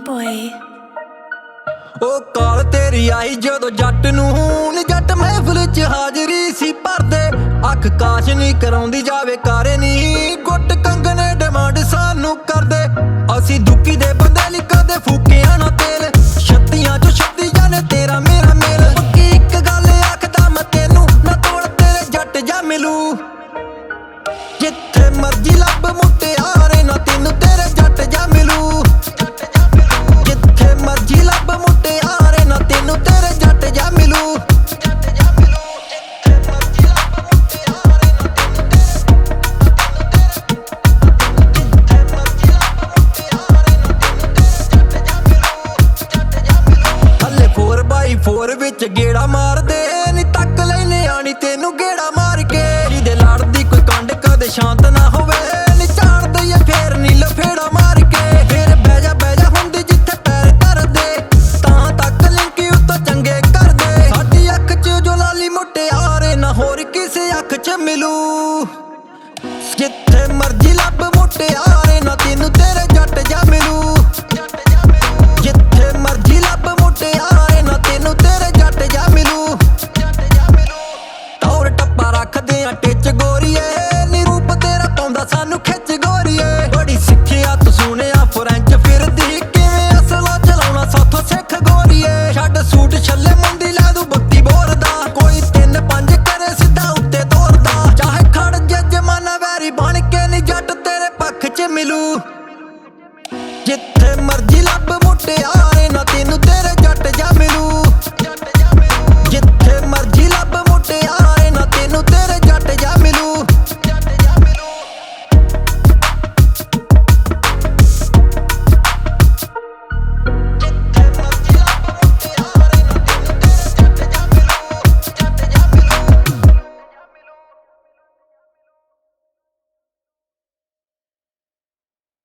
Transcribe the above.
boy। ਉਹ ਕਾਲ ਤੇਰੀ ਆਈ ਜਦੋਂ ਜੱਟ ਨੂੰ ਨੀ ਜੱਟ ਮਹਿਫਿਲ 'ਚ ਹਾਜ਼ਰੀ ਸੀ ਭਰਦੇ। ਅੱਖ ਕਾਸ਼ ਨਹੀਂ ਕਰਾਉਂਦੀ ਜਾਵੇ ਕਾਰੇ ਨੀ ਗੁੱਟ ਕੰਗਨੇ ਡਿਮਾਂਡ ਸਾਨੂੰ ਕਰਦੇ। ਅਸੀਂ ਦੁੱਕੀ ਦੇ ਬੰਦੇ ਨੀ ਕਦੇ ਫੂਕਿਆ ਨਾ ਤੇਲ। ਛੱਤੀਆਂ 'ਚੋਂ ਛੱਤੀ ਜਾਣੇ ਤੇਰਾ ਮੇਰਾ ਮੇਲ। ਪੱਕੀ ਇੱਕ ਗੱਲ ਆਖਦਾ ਮੈਂ ਤੈਨੂੰ ਨਾ ਤੋੜ ਤੇਰੇ ਜੱਟ ਜਾ ਮਿਲੂ।